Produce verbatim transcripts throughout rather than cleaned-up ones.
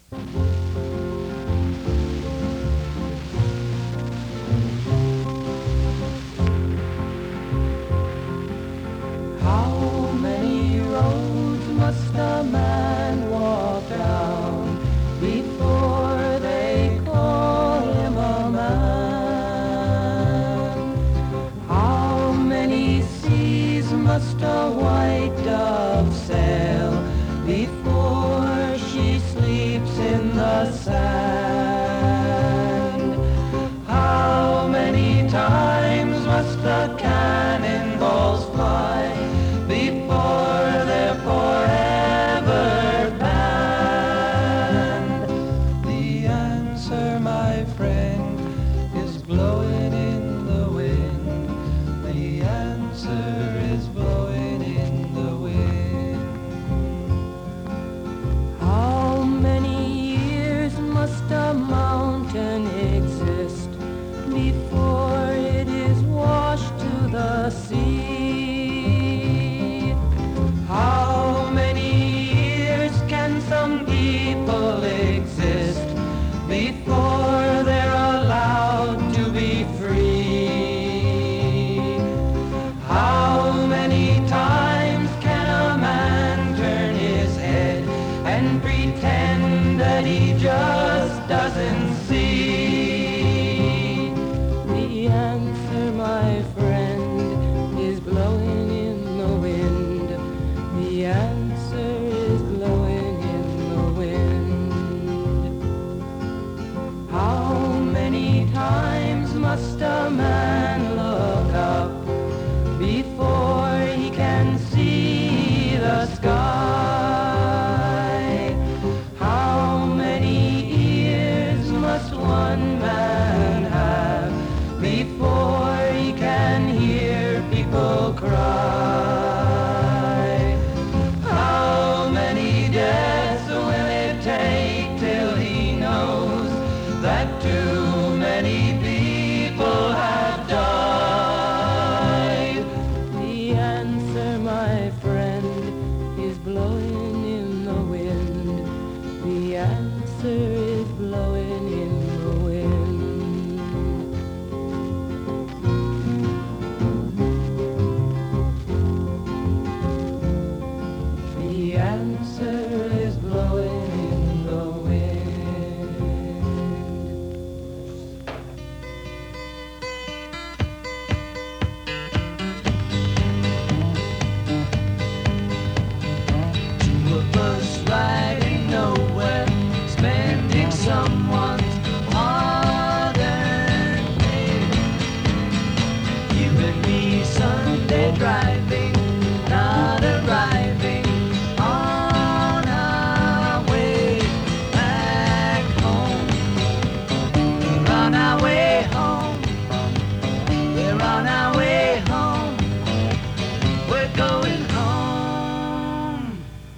How many roads must a man walk down before they call him a man? How many seas must a white dove sail before she sleeps in the sand? How many times must the cannonballs fly before they're forever banned? The answer, my friend, is blowing in the wind. The answer is blowing in the wind. How many years must a mountain exist before it is washed to the sea? How many years can some people exist before they're allowed to be free? How many times can a man turn his head and pretend that he just doesn't see? The answer, my friend, is blowing in the wind. The answer is blowing in the wind. How many times must a man look up before he can see the sky? How many ears must one man have before he can hear people cry? How many deaths will it take till he knows that too many people have died? The answer, my friend, is blowing in the wind. The answer is blowing in the wind. The answer is blowing in the wind. Two of us riding nowhere, spending someone's hard-earned pay. You and me Sunday driving, not arriving on our way back home. We're on our way home. We're on our way home. We're going home.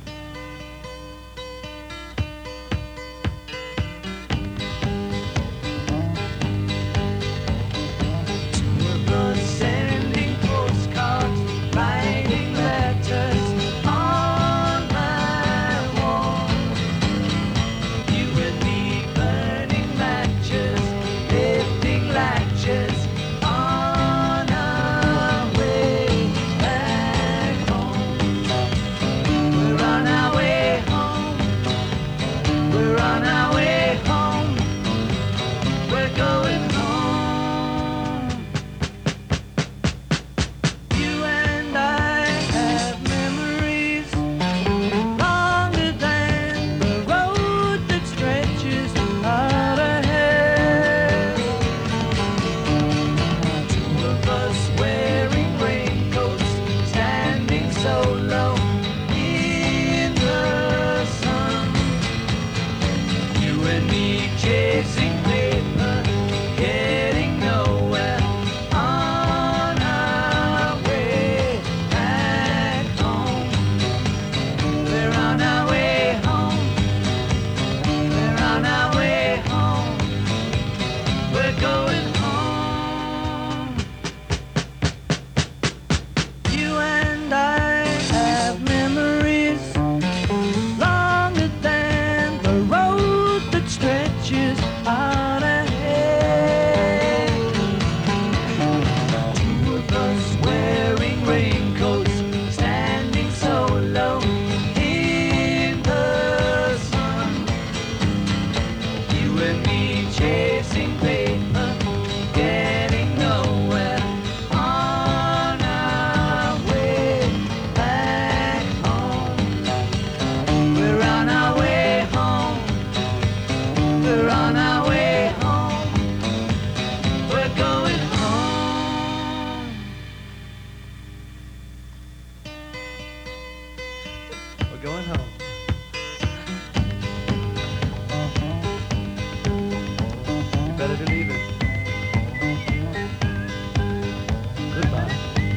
Two of us sending postcards, writing letters on my wall. You and me burning matches, lifting latches on our way back home. We're on our way home. We're on our way home. We're going home. You and I have memories longer than the road that stretches out ahead. Two of us wearing raincoats, standing so low in the sun. You and me chasing paper, getting nowhere on our way back home. We're on our way home. We're on our way home. We're going home. You and I have memories longer than the road better believe it. Goodbye.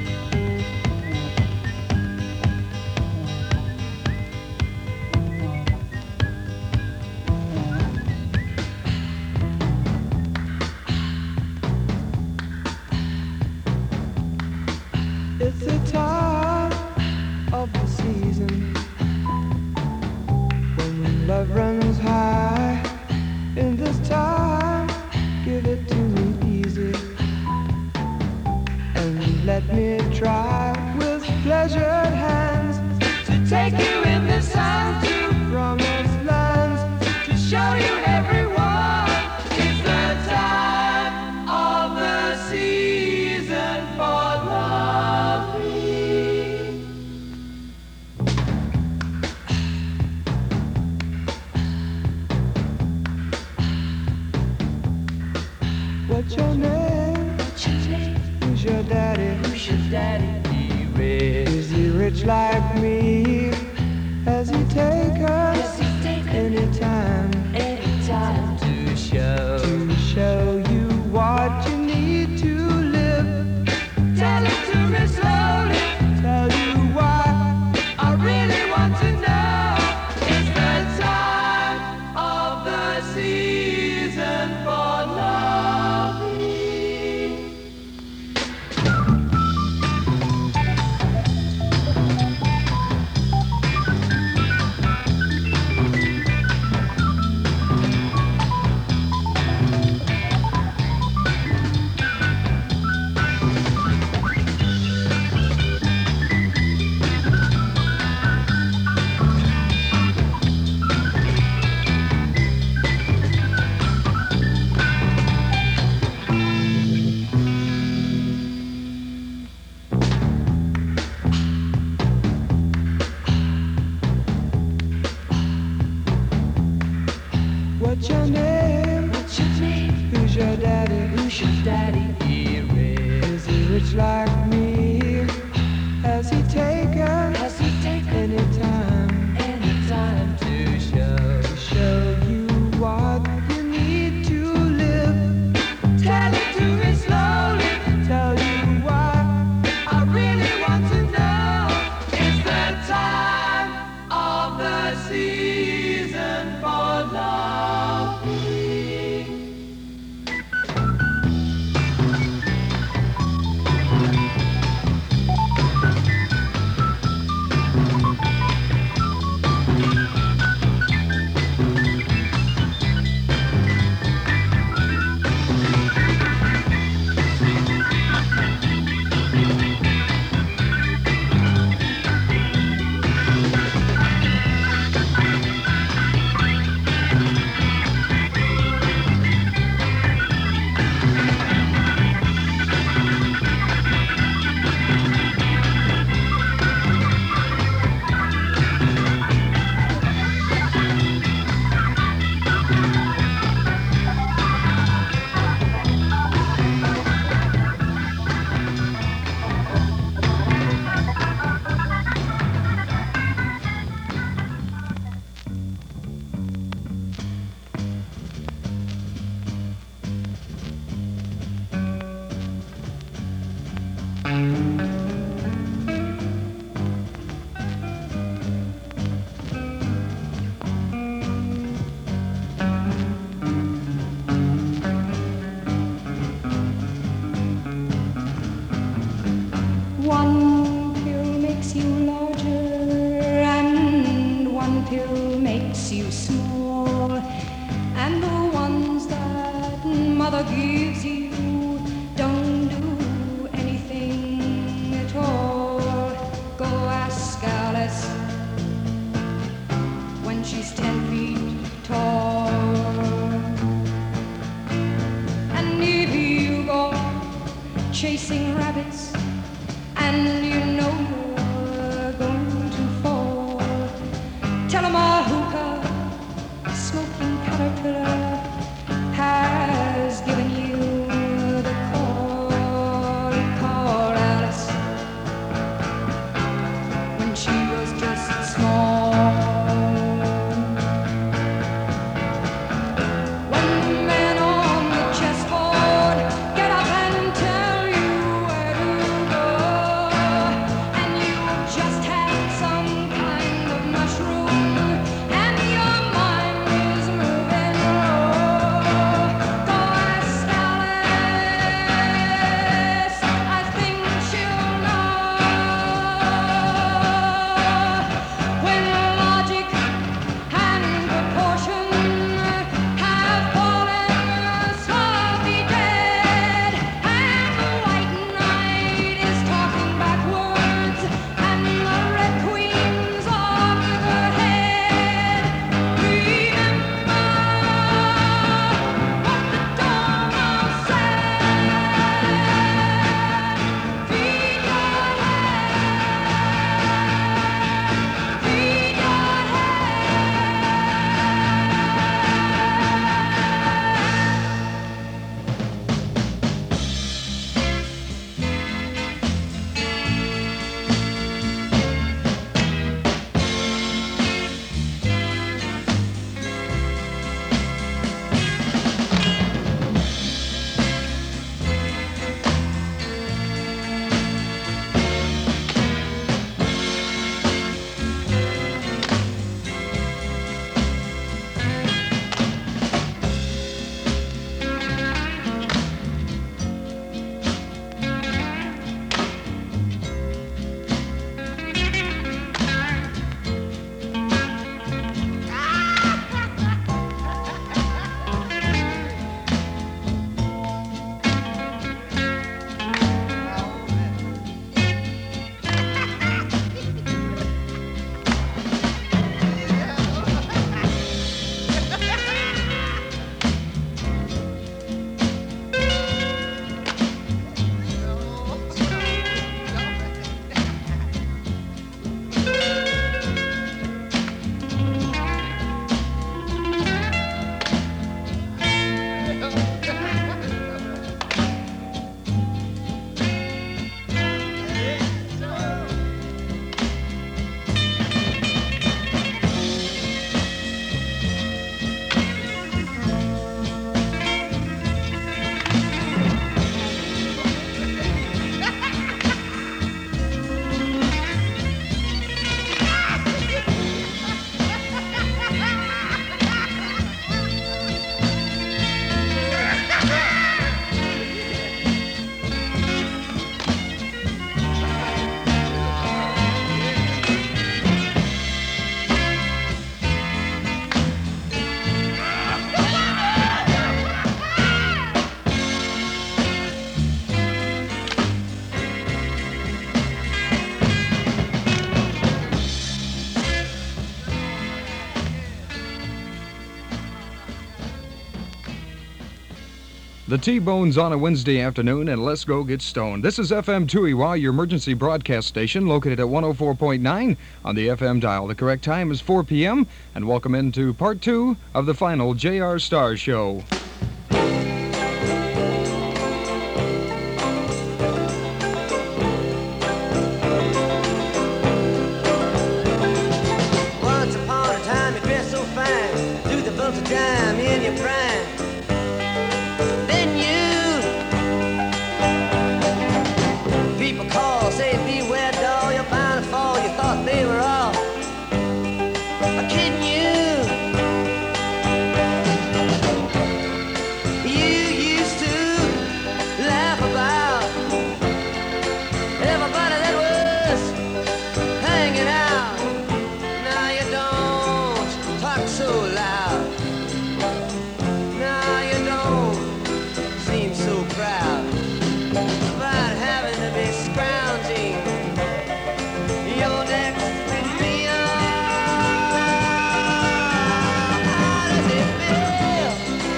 It's the time of the season when love runs high. In this time, give it to me easy and let me try with pleasured hands to take you in the sun to promised lands, to show you everyone. It's the time of the season for loving. What's your name? What's your name? Who's your daddy? Who's your daddy? He rich. Is he rich like me? Has he take us Does he take us anytime anytime to show to show you what you need to live? Tell it to me slowly. Tell you why I really want to know. It's the time of the season for loving. What's your name? What's your name? Who's your daddy? Who's your daddy? He rich. Is he rich like me? Has he taken Has he taken anytime anytime to show to show you what you need to live? Tell it to me slowly. Tell you why I really want to know. It's the time of the season for loving. One pill makes you larger and one pill makes you small. And the ones that mother gives you don't do anything at all. Go ask Alice when she's ten feet tall. And if you go chasing rabbits and you know you're going to fall, tell 'em a hookah smoking caterpillar has given you the call. Call Alice when she was just small. When the man on the The T-Bones on a Wednesday afternoon, and let's go get stoned. This is F M Tuiwa, your emergency broadcast station, located at one oh four point nine on the F M dial. The correct time is four p.m., and welcome into part two of the final J R. Star Show. Once upon a time you dressed so fine, through the bumps of time in your prime. Then you, people call, say beware doll, you're bound to fall. You thought they were all kidding you. You used to laugh about everybody that was hanging out. Now you don't talk so loud. Now you don't seem so proud about having to be scrounging your next meal. How does it feel?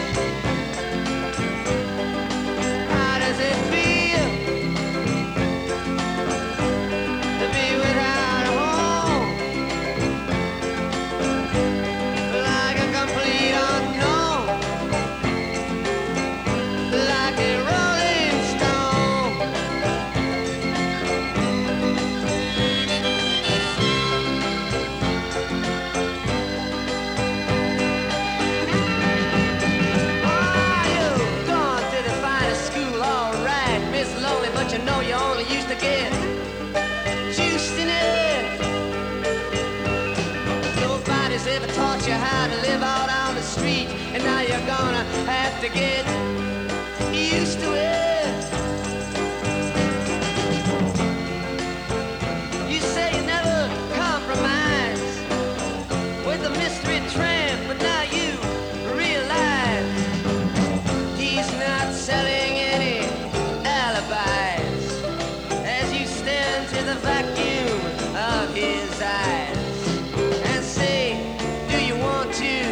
How does it feel to be without a home? Like a complete unknown, like a rolling stone. Oh, you've gone to the finest school, all right, Miss Lonely, but you know you only used to get juiced in it. Nobody's ever taught you how to live out on the street, and now you're gonna have to get used to it. You say you never compromise with the mystery tramp, but now you realize he's not selling any alibis as you stare into the vacuum of his eyes and say, do you want to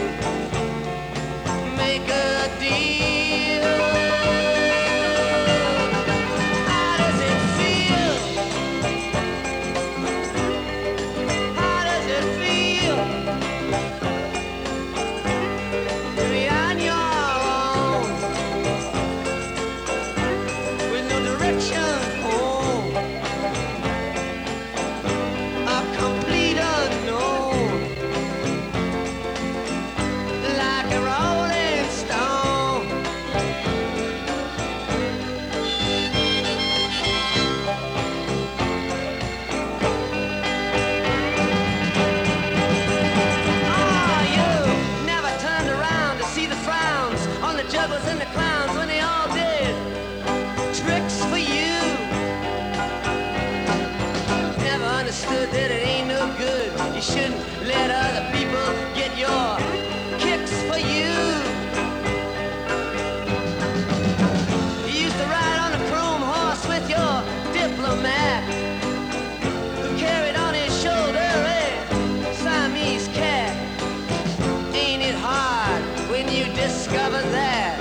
make a deal? How does it feel? How does it feel to be on your own with no direction home? A complete unknown, like a rolling stone. Oh, you never turned around to see the frowns on the jugglers and the clowns when they all did tricks for you. Never understood that it ain't no good. You shouldn't let other people get your kicks for you. You used to ride on a chrome horse with your diplomat, who carried on his shoulder a Siamese cat. Ain't it hard when you discover that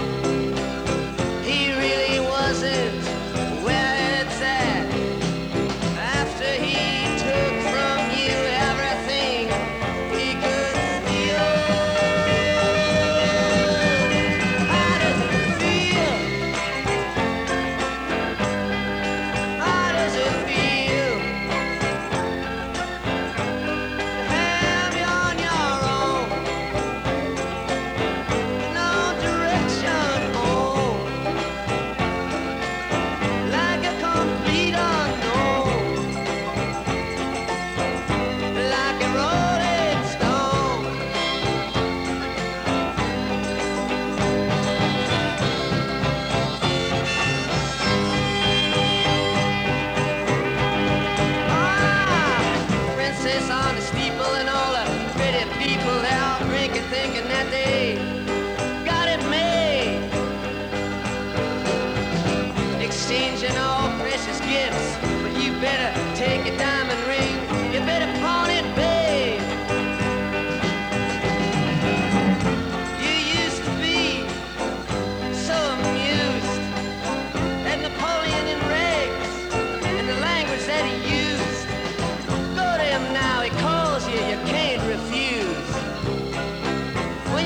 he really wasn't where it's at? After he took from you everything he could steal. How does it feel? How does it feel to have you on your own? No direction.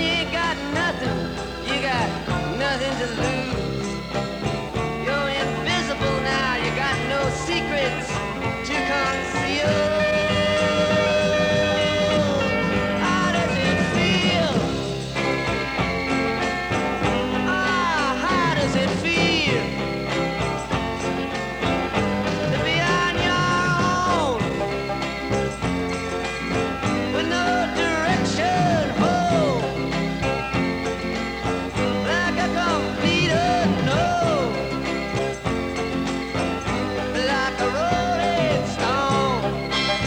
you ain't got nothing, you got nothing to lose. You're invisible now, you got no secrets to conceal. How does it feel? Ah, how does it feel to be on your own with no direction home, like a complete unknown, like a rolling stone?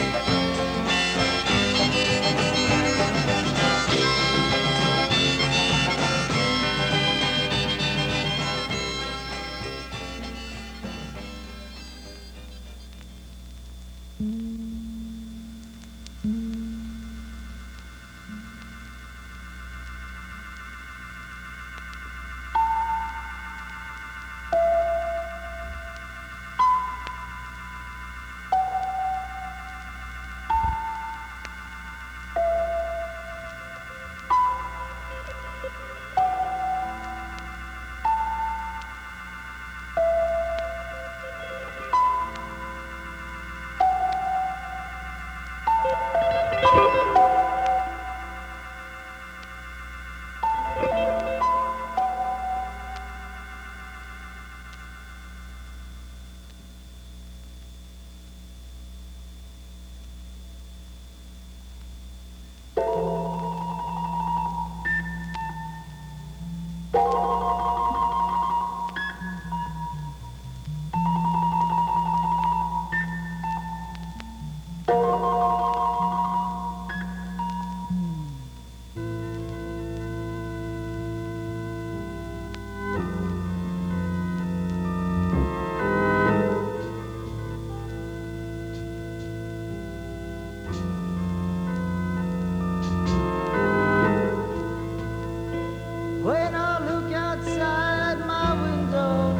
When I look outside my window,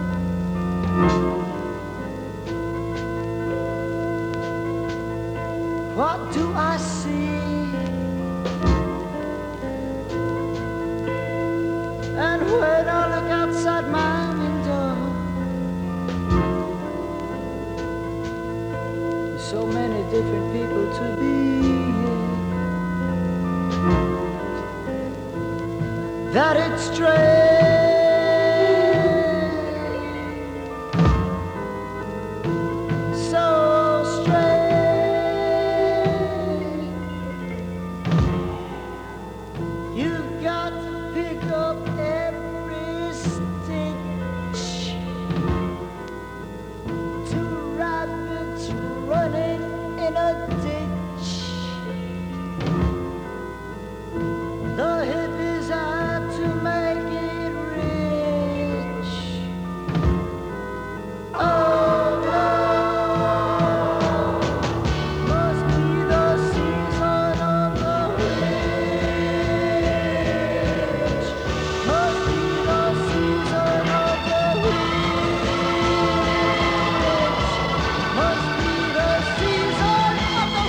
what do I see? And when I look outside my window, so many different people to be, that it's strange, so strange. You've got to pick up every stitch. Two rabbits running in a ditch. The hippies have to make it rich. Oh no, must be the season of the witch. Must be the season of the witch. Must be the season of the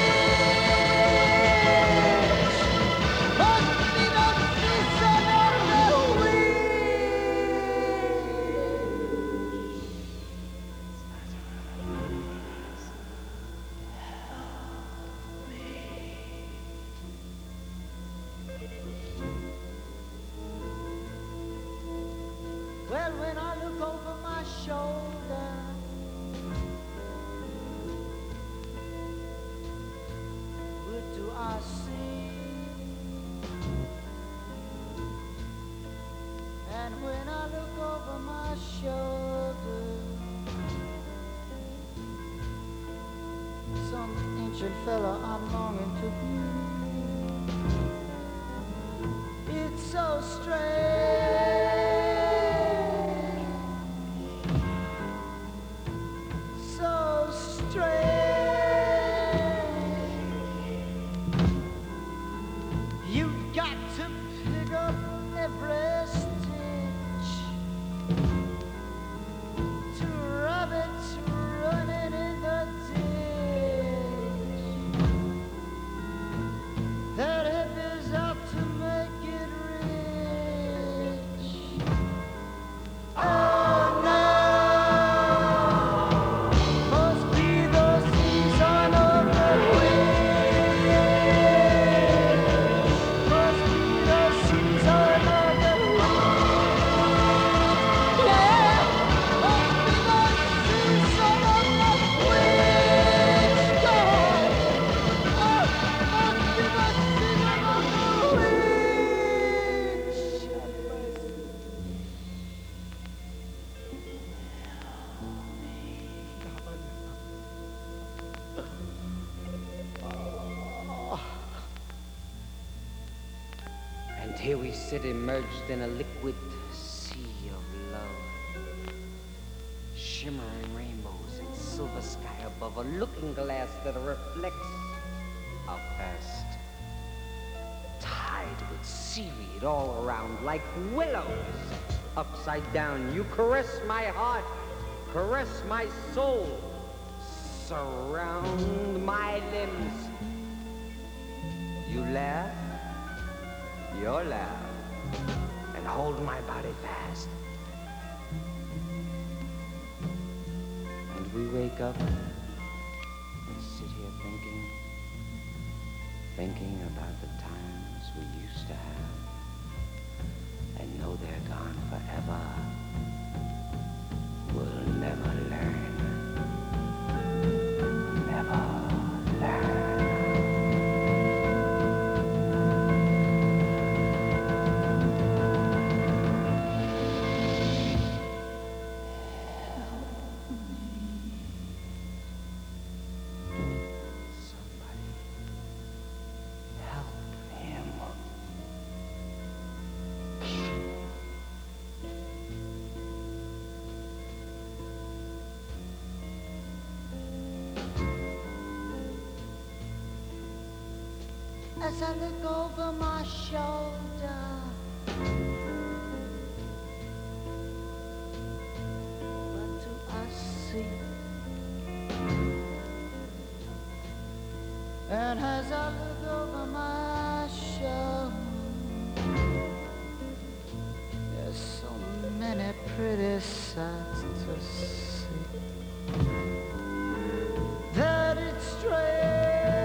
witch. Must be the season of the witch. Well, when I look over my shoulder, what do I see? And when I look over my shoulder, some ancient fella I'm longing to be. It's so strange, so strange. You've got to pick up every stitch. Two rabbits running in the ditch. That hip is out to make Here we sit immersed in a liquid sea of love. Shimmering rainbows and silver sky above, a looking glass that reflects our past. Tied with seaweed all around like willows. Upside down, you caress my heart, caress my soul, surround my limbs. You laugh, your laugh, and hold my body fast. And we wake up and sit here thinking, thinking about the times we used to have, and know they're gone forever. We'll never learn, never learn. As I look over my shoulder, what do I see? And as I look over my shoulder, there's so many pretty sights to see that it's strange.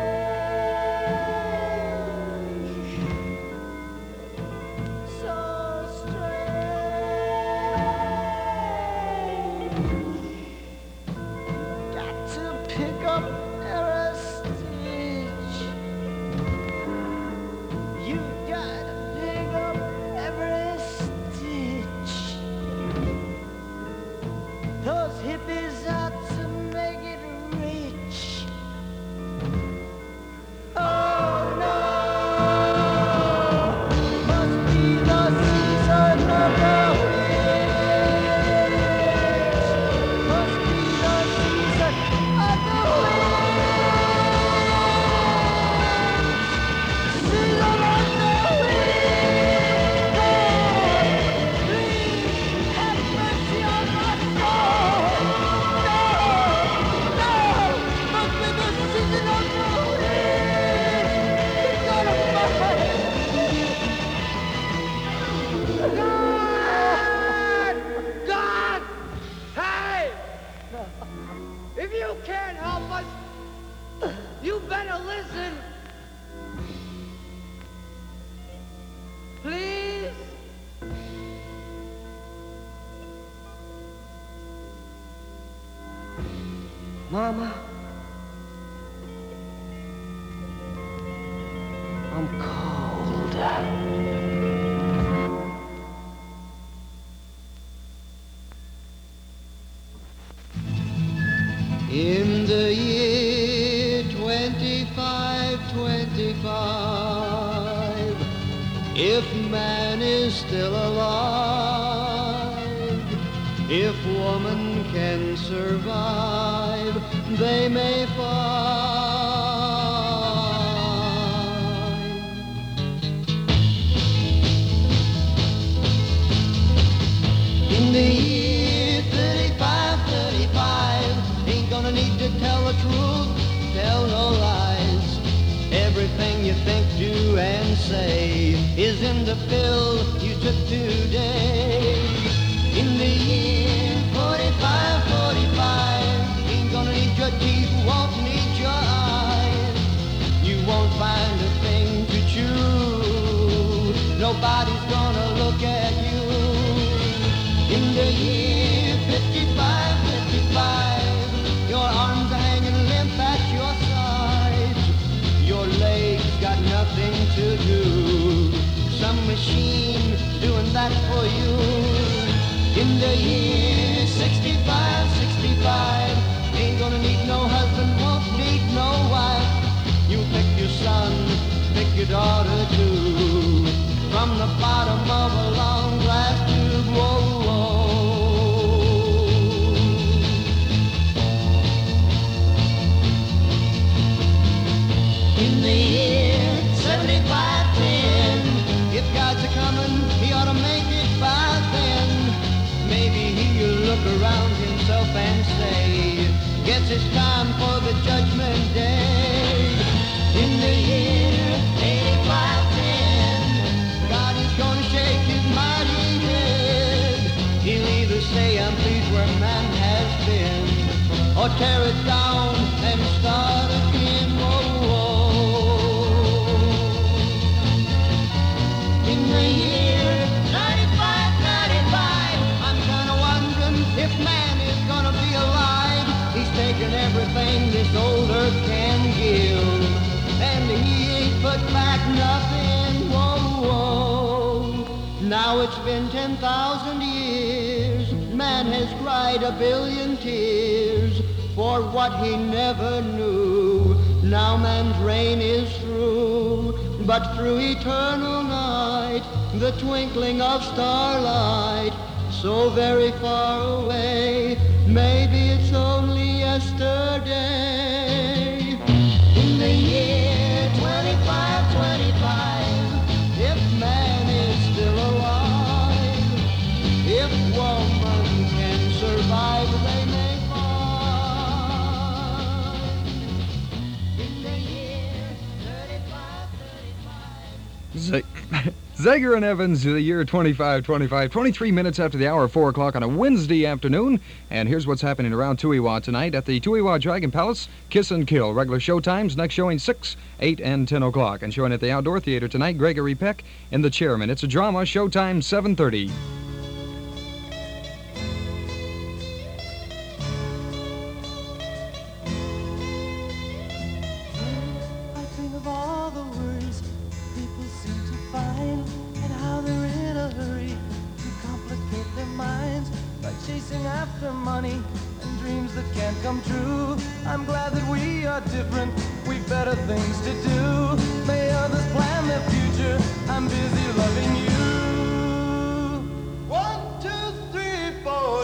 Mama, I'm cold. In the year twenty-five twenty-five, if man is still alive, if woman can survive, they may find. In the year thirty-five thirty-five, ain't gonna need to tell the truth, tell no lies. Everything you think, do, and say is in the pill you took today. In the year forty-five forty-five, ain't gonna need your teeth, won't need your eyes. You won't find a thing to chew, nobody's gonna look at you. In the year fifty-five fifty-five, your arms are hanging limp at your sides. Your legs got nothing to do, some machine doing that for you. In the year sixty-five sixty-five, ain't gonna need no husband, won't need no wife. You pick your son, pick your daughter too. from the bottom of a long glass tube. Whoa, whoa. In the year seventy-five ten, if God's a-comin', he ought to make it by then. Maybe he'll look around himself and say, guess it's time for the judgment day. In the year eighty-five ten, God is gonna shake his mighty head. He'll either say, I'm pleased where man has been, or tear it down and start again. Whoa, whoa. In the year ninety-five ninety-five, I'm kinda wondering if man is gonna be alive. He's taken everything this old earth can give, and he ain't put back nothing. Whoa, whoa. Now it's been ten thousand years. Man has cried a billion tears for what he never knew. Now man's reign is through, but through eternal night, the twinkling of starlight, so very far away, maybe it's only yesterday. In the year twenty-five twenty-five, if man is still alive, if woman can survive, they may find. In the year thirty-five thirty-five. Z- Zager and Evans, the year twenty-five twenty-five, twenty-three minutes after the hour, four o'clock on a Wednesday afternoon. And here's what's happening around Tuiwa tonight at the Tuiwa Dragon Palace. Kiss and Kill. Regular show times, next showing six, eight, and ten o'clock. And showing at the Outdoor Theater tonight, Gregory Peck in The Chairman. It's a drama, showtime seven thirty. I think of all the worries people seem to find, and how they're in a hurry to complicate their minds by chasing after money and dreams that can't come true. I'm glad that we are different, we've better things to do. May others plan their future, I'm busy loving you. One, two, three, four.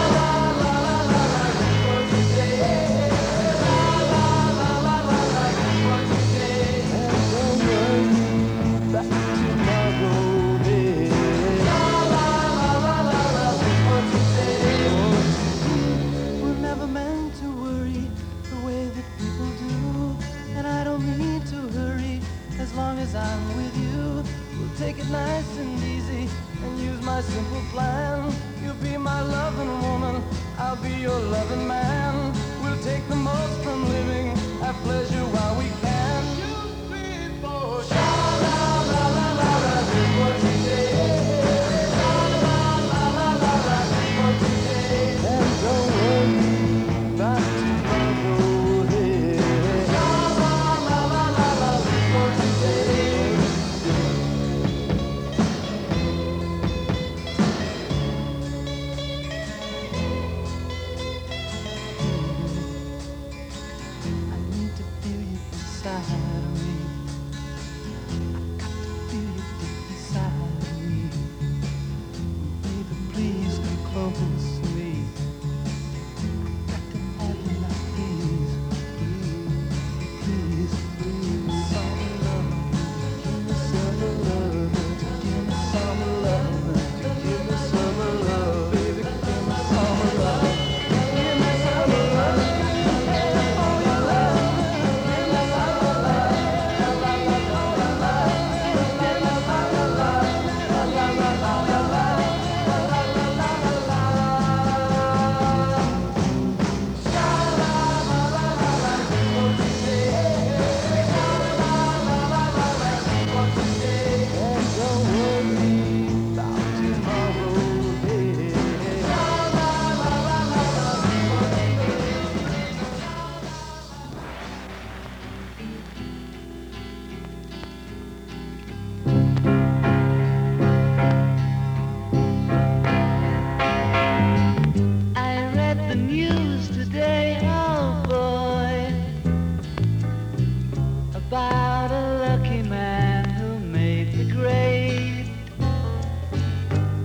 We're never meant to worry the way that people do, and I don't mean to hurry as long as I'm with you. We'll take it nice and easy and use my simple plan. You'll be my loving woman, I'll be your loving man. We'll take the most from living, have pleasure while we can. Two, three, four, sha-la-la-la-la-la, here's what you say. Sha-la-la-la-la-la, here's what you say. And don't worry about tomorrow, hey. Sha-la-la-la-la-la, here's what you say. I need to feel you inside of me. I got to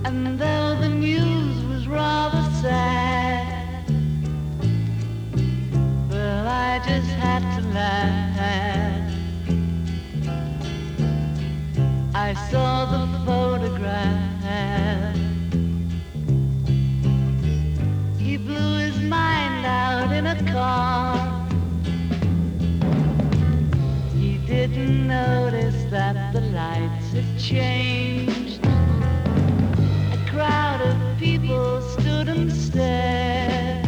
And though the news was rather sad, well, I just had to laugh. I saw the photograph. He blew his mind out in a car. He didn't notice that the lights had changed. A crowd of people stood and stared.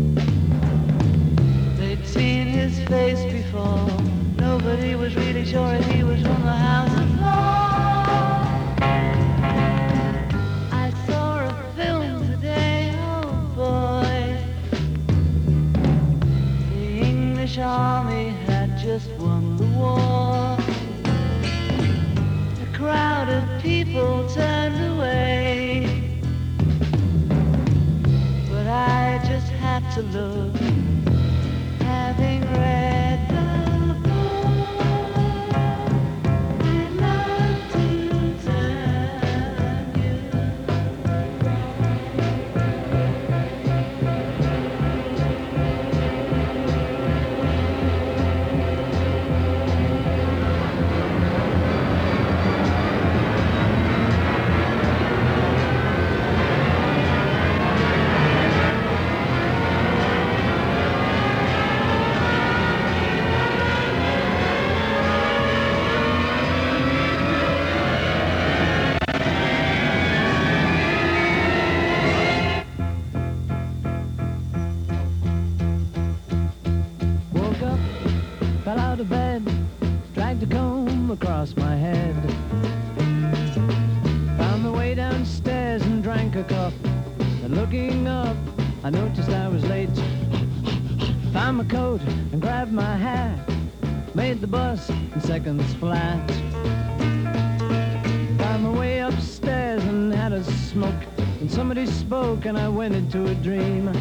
They'd seen his face before. Nobody was really sure if he was from the House of Lords. I saw a film today, oh boy. The English army had just won the war. A crowd of people turned away, but I just had to look, having read the book. I'd love to tell you. Woke up, fell out of bed, dragged a comb across my head. Found my way downstairs and drank a cup. And looking up, I noticed I was late. Found my coat and grabbed my hat. Made the bus in seconds flat. Found my way upstairs and had a smoke. And somebody spoke and I went into a dream.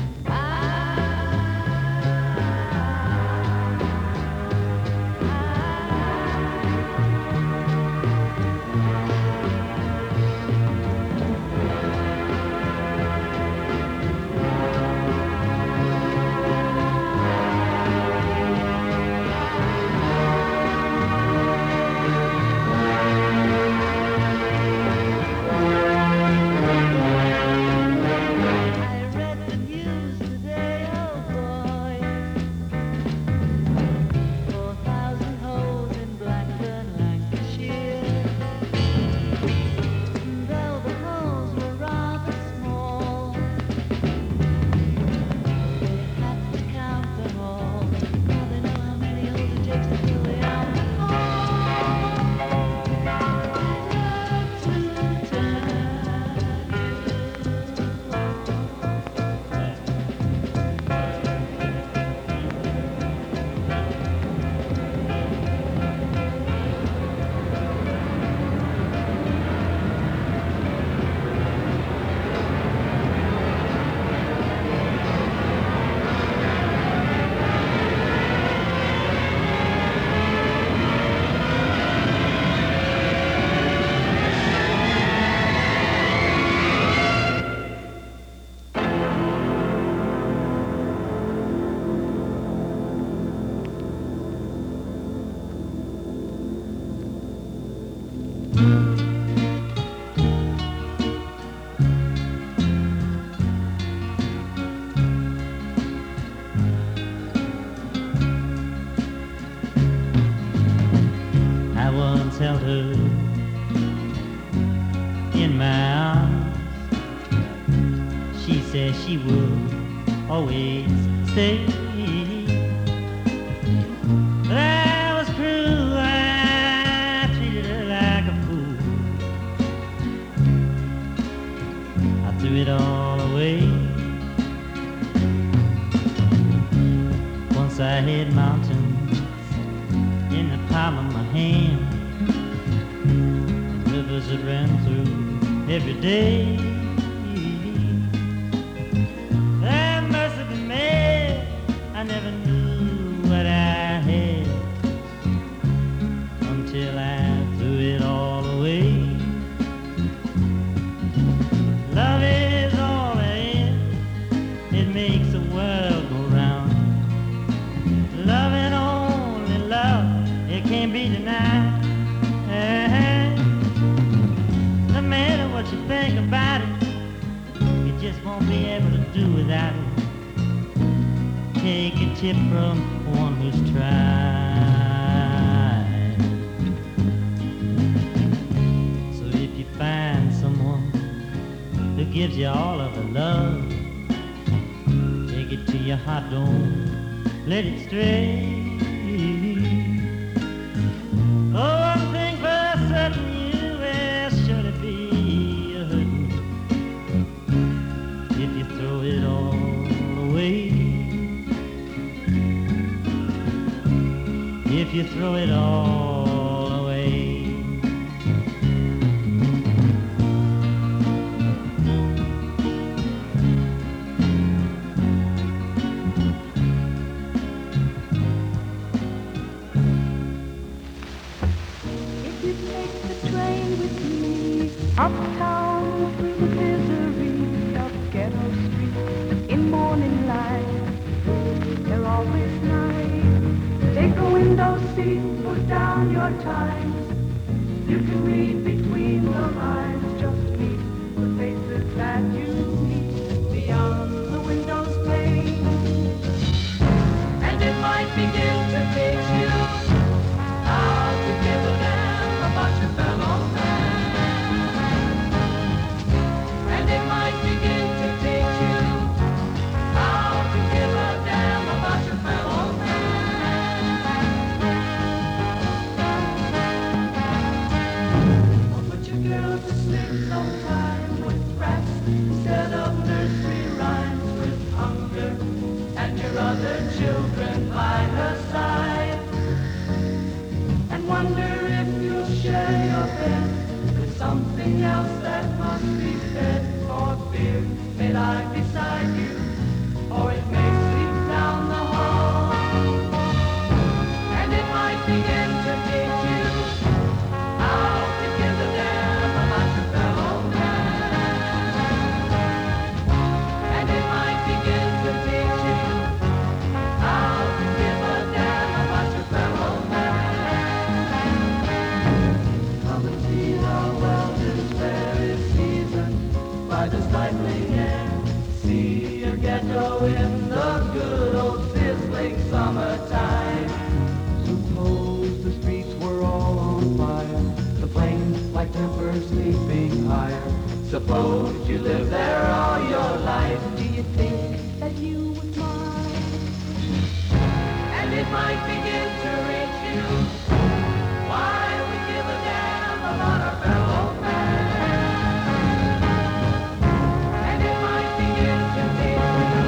I once held her in my arms. She said she would always stay. But I was cruel, I treated her like a fool. I threw it all away. Once I hit mountains in the palm of my hand, rivers that ran through every day. That must have been mad. I never knew what I had until I threw it all away. me tonight. No matter what you think about it, you just won't be able to do without it. Take a tip from one who's tried. So if you find someone who gives you all of the love, take it to your heart, don't let it stray. Oh, one thing for certain, you will surely be a hurting if you throw it all away. If you throw it all away. If you take the train with me uptown through the misery of ghetto streets in morning light, they're always nice. Take a window seat, put down your times. You can read between the lines, just meet the faces that you meet beyond the window's pane. And it might begin to teach you how to give a damn about your fellow man. And it might begin to teach you how to give a damn about your fellow man. Girl to sleep sometime with rats instead of nursery rhymes, with hunger and your other children by her side, and wonder if you'll share your bed with something else that must be fed, for fear may lie beside you, or it may sleep down the hall. And it might begin to teach you how to give a damn about your fellow man. And it might begin to teach you how to give a damn about your fellow man. Come and see how well this very season by the stifling air. See your ghetto in the good old sizzling summertime. Suppose the streets were all on fire, the flames like tempers leaping higher. Suppose you lived there all your life. Do you think that you would mind? And it might begin to reach you why we give a damn about our fellow man. And it might begin to teach you.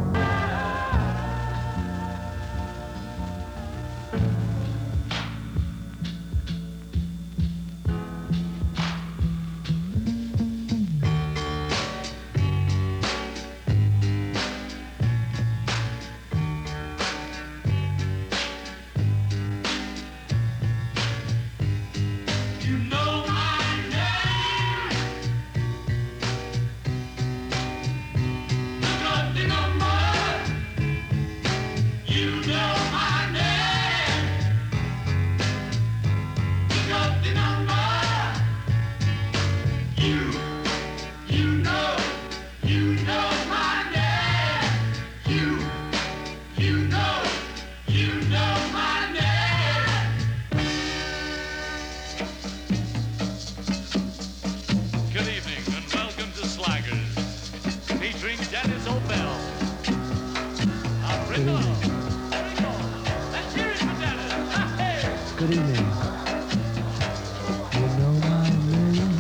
Good evening. You know my name.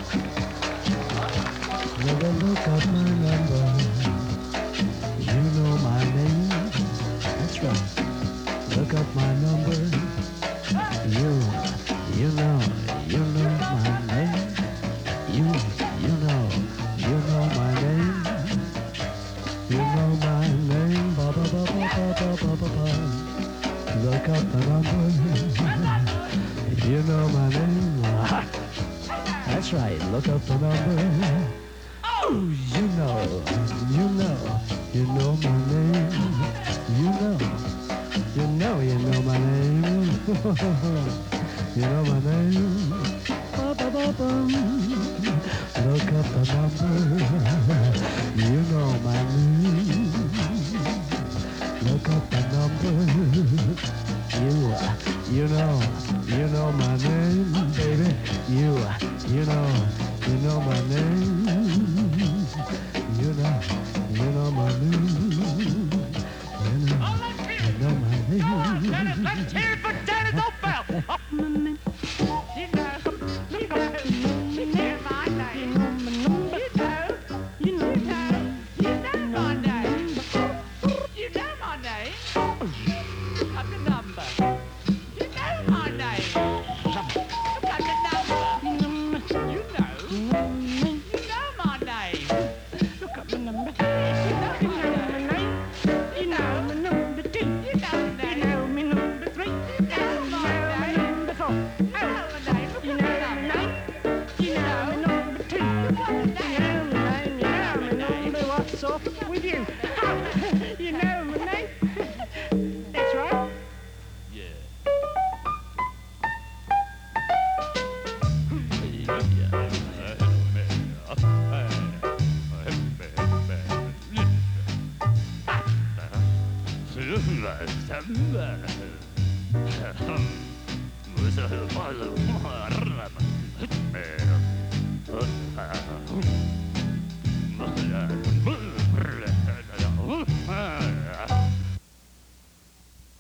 Never look up my number. You know my name. That's right. Look up my number. You, you know, you know my name. You, you know, you know my name. You know my name. Ba ba ba ba ba ba ba ba ba. Look up the number. You know my name. That's right. Look up the number. Oh, you know, you know, you know my name. You know, you know, you know my name. number. You know my name. Look up the number. You, uh, you know, you know my name, baby. You, uh, you know, you know my name. You know, you know my name. You know, you know my name. Let's, let's hear it for Dennis O'Fell. Oh. You know, you know, you know my name. You know, you know, you know my name. You know my name. Look at the number. You know my name. Look at the number. You know, you know my name. Look at the number. You know my name. You know my number two. You know my name. You know my number three. You know my number four. You know my name. You know my name. You know my number two. You know my name. You know my number. What's up with you? You know my name. That's right. 무슨 말로